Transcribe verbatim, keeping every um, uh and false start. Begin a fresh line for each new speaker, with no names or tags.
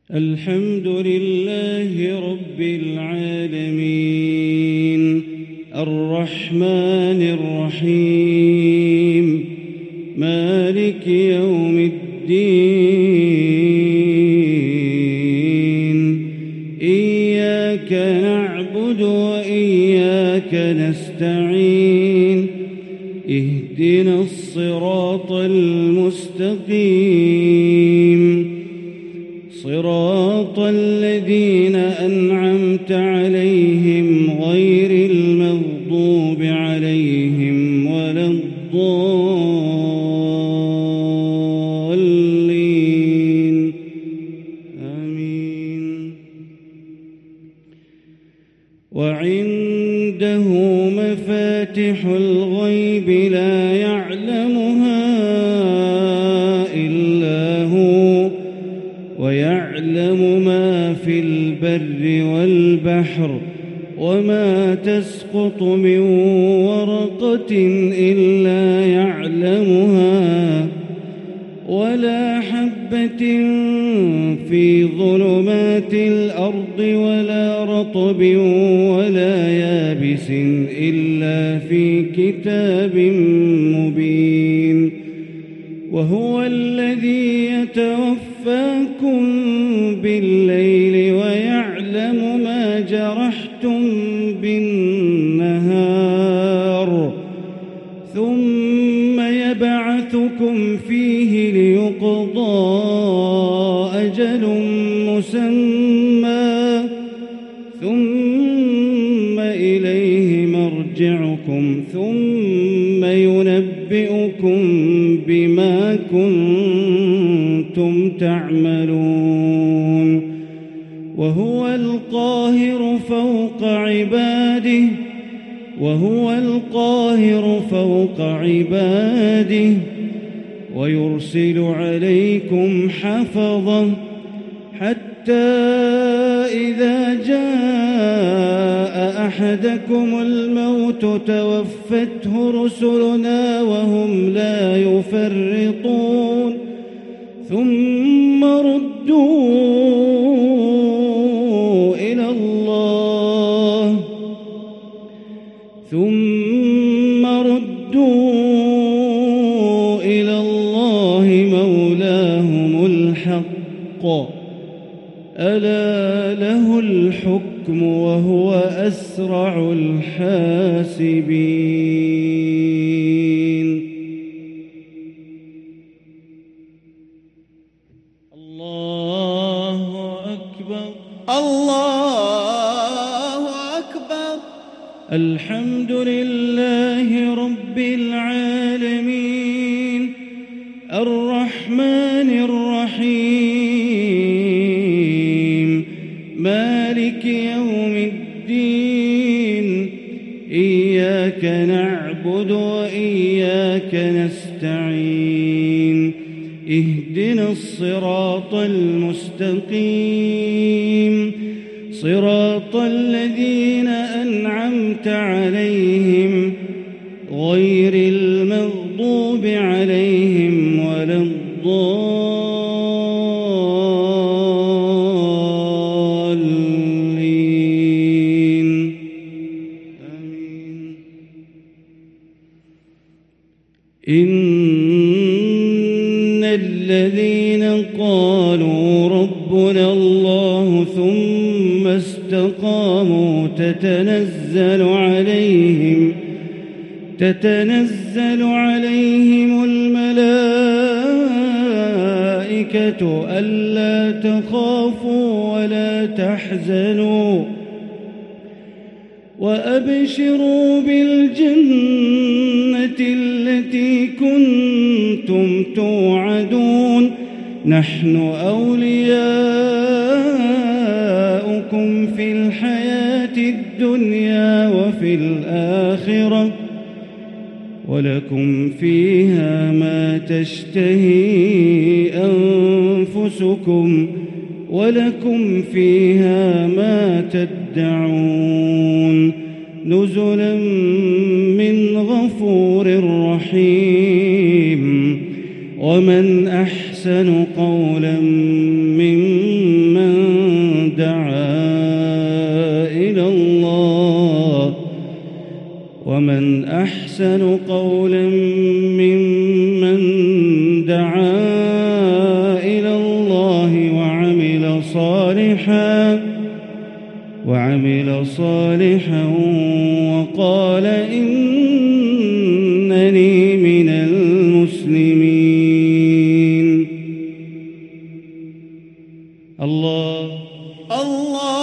الحمد لله رب العالمين الرحمن الرحيم مالك يوم الدين إياك نعبد وإياك نستعين اهدنا الصراط المستقيم صراط الذين أنعمت عليهم غير المغضوب عليهم ولا الضالين آمين. وعنده مفاتح الغيب لا يعلمها إلا هو ويعلم ما في البر والبحر وما تسقط من ورقة إلا يعلمها ولا حبة في ظلمات الأرض ولا رطب ولا يابس إلا في كتاب مبين. وهو الذي يتوفاكم بالليل ويعلم ما جرحتم بالنهار ثم يبعثكم فيه ليقضى أجل مسمى ثم إليه مرجعكم ثم ينبئكم بما كنتم تعملون. وهو القاهر فوق عباده وهو القاهر فوق عباده ويرسل عليكم حفظة حتى إذا جاء أحدكم الموت توفته رسلنا وهم لا يفرطون ثم ردوا إلى الله ثم ردوا إلى الله مولاهم الحق ألا له الحكم وهو أسرع الحاسبين. الله أكبر
الله أكبر.
الحمد لله رب العالمين الرحمن الرحيم مالك يوم الدين إياك نعبد وإياك نستعين اهدنا الصراط المستقيم صراط الذين أنعمت عليهم غير المغضوب عليهم ولا الضالين آمين. إن الذين قالوا ربنا الله ثم استقاموا تتنزل عليهم تتنزل عليهم الملائكة ألا تخافوا ولا تحزنوا وأبشروا بالجنة التي كنتم توعدون نحن أولياؤكم في الحياة الدنيا وفي الآخرة ولكم فيها ما تشتهي أنفسكم ولكم فيها ما تدعون نزلا من غفور رحيم. ومن أحسن قولا ممن ومن أحسن قولا ممن دعا إلى الله وعمل صالحا وعمل صالحا وقال إنني من المسلمين. الله
الله